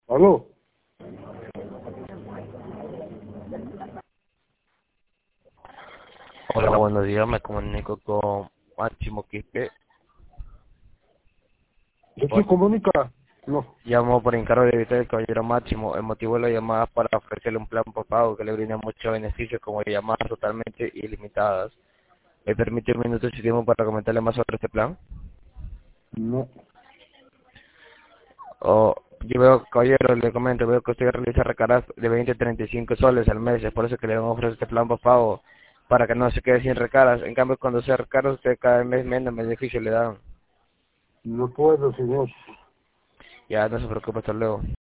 Aló. Hola, buenos días. Me comunico con Máximo Quispe. ¿De qué Por- comunica? No, Llamo por encargo de usted, el caballero Máximo. El motivo de la llamada es para ofrecerle un plan por pago que le brinda muchos beneficios, como llamadas totalmente ilimitadas. ¿Me permite un minuto de su tiempo para comentarle más sobre este plan? no. Yo veo, caballero, le comento, veo que usted realiza recargas de 20 a 35 soles al mes. Es por eso que le vamos a ofrecer este plan por pago, para que no se quede sin recargas. En cambio, cuando se recarga, usted cada mes menos beneficios le dan. No puedo, señor. Ya, no se preocupe, hasta luego.